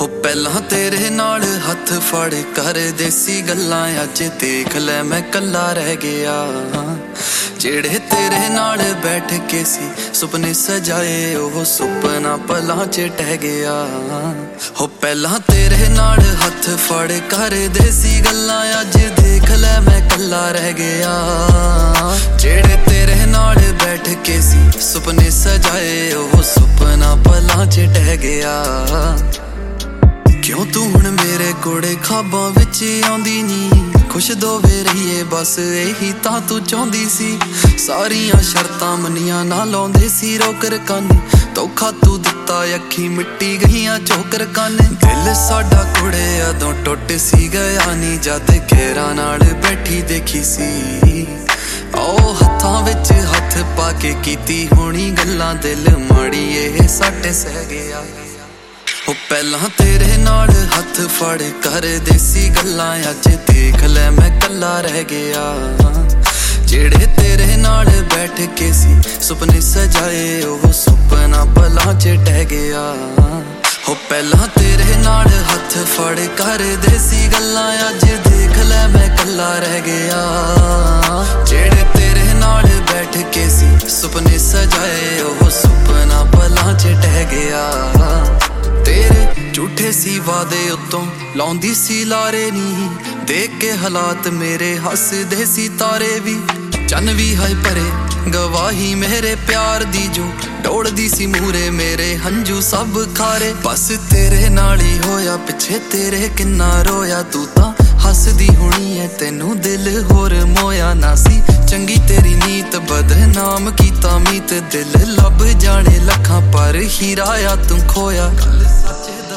हो पहला तेरे नाल हथ फड़ कर देसी गल्लां अज देख ले मैं कल्ला रह गया। जेड़े तेरे नाल बैठ के सी सुपने सजाए ओह सुपना पलां च टह गया। हो पहला तेरे नाल हथ फड़ कर देसी गल्लां अज देख ले मैं कल्ला रह गया। जेड़े तेरे नाल बैठ के सी सुपने सजाए ओह सुपना पलां च टह गया। क्यों तू हुण मेरे कोड़े खाबां विच आउंदी नी, खुश दोवे रहीए बस यही तां तू चाहुंदी सी। सारियां शर्तां मनियां ना लाउंदे सी रोकर कंन, धोखा तू दिता अखी मिट्टी गईयां चोकर कंन। दिल साडा कुड़े अदों टुट सी गया नी जद घेरां नाल बैठी देखी सी। ओ हत्थां विच हत्थ पा के कीती होनी गल्लां दिल माड़ी एह सट सह गया। हो पहला तेरे नाल हथ फड़ कर देसी गल्लां अज देख ले मैं कल्ला रह गया। जेड़े तेरे नाल बैठ के सी सुपने सजाए ओह सुपना पलां च टह गया। हो पहला तेरे नाल हथ फड़ कर देसी गल्लां अज देख ले मैं कल्ला रह गया। जेड़े तेरे नाल बैठ के सी सुपने सजाए ओह सुपना पलां च टह गया। तेरे झूठे सी वादे उत्तों लाउंदी सी लारे नी, देख के हालात मेरे हसदे सी तारे भी। चन भी है परे गवाही मेरे प्यार दी जो दौड़दी सी मूरे मेरे हंजू सब खारे। बस तेरे नाल ही होया पिछे तेरे किन्ना रोया, तू तां हसदी होनी है तेनू दिल होर मोया ना सी। चंगी तेरी नीत बदनाम कीता मीत दिल लब जाने लखां पर हीराया तू खोया।